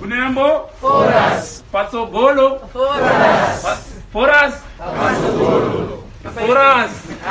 Kunembo Foras. Patsogolo Foras. Foras Patsogolo Foras.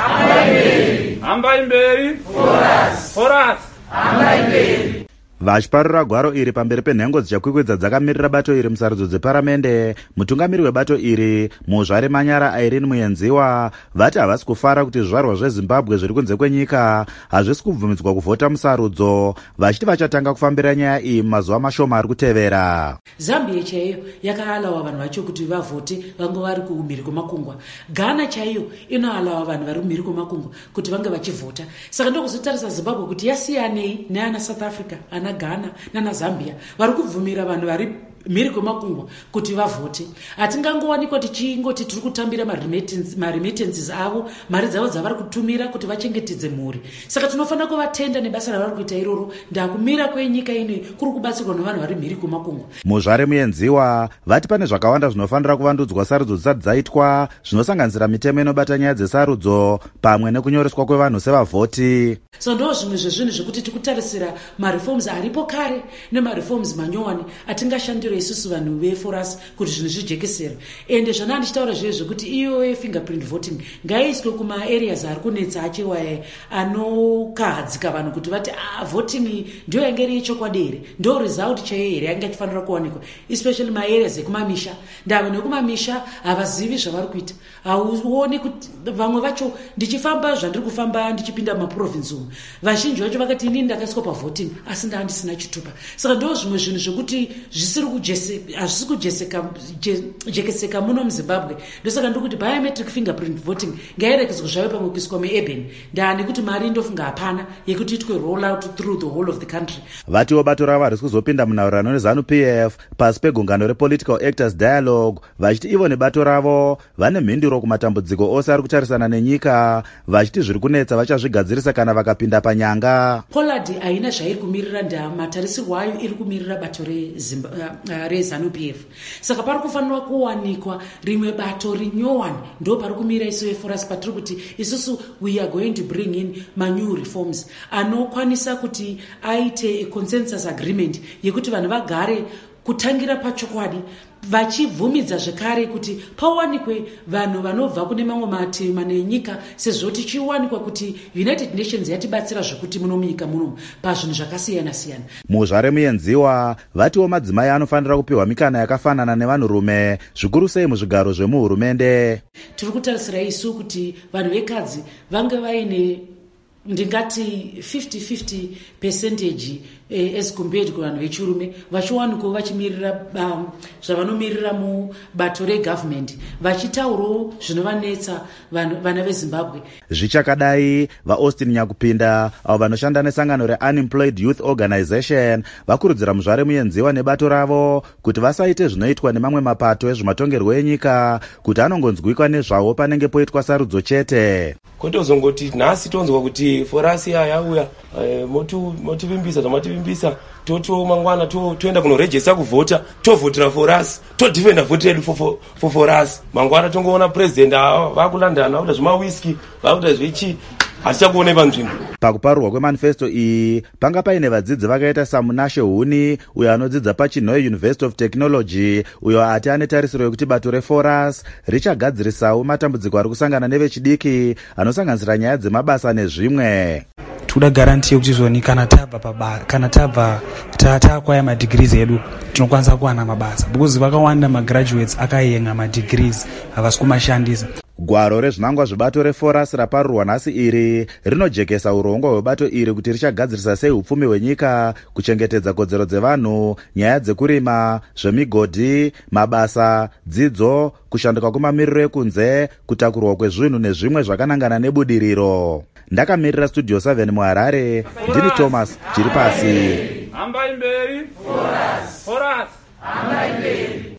Hambai mberi Foras. Foras Hambai mberi. Vachiparura gwaro iri pamberi penhengo dzichakwikwidza dzakamirira bato iri musarudzo dzeparamende, mutungamiri webato iri Muzvare Manyara Irene Muyenziwa vati havasi kufara kuti zvizvarwa zveZimbabwe zviri kunze kwenyika hazvisi kubvumidzwa kuvhota musarudzo, vachiti vachatanga kufambira nyaya iyi mumazuva mashoma ari kutevera. Zambia chaiyo yakaalawa vanhu vacho kuti vavhote vange vari kumhiri kwemakungwa. Ghana chaiyo inoalawa vanhu vari kumhiri kwemakungwa kuti vange vachivhota. Saka ndokuzotarisa Zimbabwe kuti yasiyanei neana South Africa, ana Ghana nana Zambia vari kubvumira vanhu vari mhiri kwemakungwa kuti vavhote. Hatingangowanikwa tichingoti tiri kutambira maremittances avo, mari dzavo dzavari kutumira kuti vachengetedze mhuri. Saka tinofanira kuvatenda nebasa ravari kuita iroro. Ndakumira kwenyika ine kuri kubatsirwa nevanhu vari mhiri kwemakungwa. Muzvare Muyenziwa vati pane zvakawanda zvinofanira kuvandudzwa sarudzo dzisati dzaitwa, zvinosanganisira mitemo inobata nyaya dzesarudzo pamwe nekunyoreswa kwevanhu sevavhoti. So ndo zvimwe zvezvinhu zvekuti tikutarisira mareforms aripo kare nemareforms manyowani atingashandira isusu vanhu veForas kuti zvinhu zvijekesere. Ende zvana ndichitaura zvekuti iyo fingerprint voting ngaiiswe kuma-areas ari kunetsa achiwa anokahadzika vanhu kuti vati voting ndiyo yange iri yechokwadi here, ndo result chaiyo here yanga ichifanira kuwanikwa, especially ma-areas ekumamisha. Ndava nekumamisha havazivi zvavari kuita. Hauoni kuti vamwe vacho ndichifamba zvandiri kufamba ndichipinda mumaprovince umu, vazhinji vacho vakati inini ndakaiswa pavoting asi ndandisina chitupa. Saka ndo zvimwe zvinhu zvekuti hazvisi kujekeseka muno muZimbabwe. Ndosaka ndikuti biometric fingerprint voting ngairekedzwe zvave pamwe kuiswa muurban. Ndani kuti mari ndofunga hapana yekuti itwe roll out through the whole of the country. Vatiwo bato ravo vari kuzopinda munhaurirano neZANU-PF pasi pegungano rePolitical Actors Dialogue, vachiti ivo nebato ravo vane mhinduro kumatambudziko ose ari kutarisana nenyika, vachiti zviri kunetsa vachazvigadzirisa kana vakapinda panyanga. Pollard haina zvairi kumirira, ndamatarisirwo ayo iri kumirira bato reZANU-PF. Saka pari kufanirwa kuwanikwa rimwe bato rinyowani, ndo pari kumira isu veForas patiri kuti isusu we are going to bring in new reforms anokwanisa kuti aite a consensus agreement yekuti vanhu vagare kutangira pachokwadi, vachibvumidza zvekare kuti pawanikwe vanhu vanobva kune mamwe mativi nenyika, sezvo tichiwanikwa kuti United Nations yatibatsira zvekuti muno munyika muno pazvinhu zvakasiyana siyana. Muzvare Muyenziwa vatiwo madzimai anofanira kupiwa mikana yakafanana nevanhurume, zvikuru sei muzvigaro zvemuhurumende. Tiri kutarisira isu kuti vanhu vekadzi vange vaine ndingati 50-50% as compared kuvanhu vechirume, vachiwanikwa vachimirira zvavanomirira mubato regovernment, vachitaurawo zvinovanetsa vana veZimbabwe. Zvichakadai, vaAustin Nyakupinda avo vanoshanda nesangano reUnemployed Youth Organization vakurudzira Muzvare Muyenziwa nebato ravo kuti vasaite zvinoitwa nemamwe mapato ezvematongerwo enyika, kuti anongonzwikwa nezvavo panenge poitwa sarudzo chete. Kotozongoti nhasi tonzwa kuti Foras yauya motivimbisa zvamativimbisa, toto mangwana toenda kunorejesta kuvhota, tovhotera Foras, todifenda vhoti redu for Foras. Mangwana tongoona president vakulandana vakuita zvemawiski vakuita zvichi hatichakuone panzvimbo. Pakuparurwa kwemanifesto iyi panga paine vadzidzi vakaita saMunashe Huni uyo anodzidza paChinhoe University of Technology, uyo ati ane tarisiro yekuti bato reForas richagadzirisawo matambudziko ari kusangana nevechidiki anosanganisira nyaya dzemabasa nezvimwe. Toda garanti yekuti zvoni kana tabva takwaya madegrees edu tinokwanisa kuwana mabasa, because vakawanda magraduates akayenga madegrees havasi kumashandisa. Gwaro rezvinangwa zvebato reForas raparurwa nhasi iri rinojekesa urongwa hwebato iri kuti richagadzirisa sei upfumi hwenyika, kuchengetedza kodzero dzevanhu, nyaya dzekurima, zvemigodhi, mabasa, dzidzo, kushanduka kwemamiriro ekunze, kutakurwa kwezvinhu nezvimwe zvakanangana nebudiriro. Ndakamirira Studio 7 muHarare, ndini Thomas Chiripasi. Hambai mberi Foras. Foras. Hambai mberi.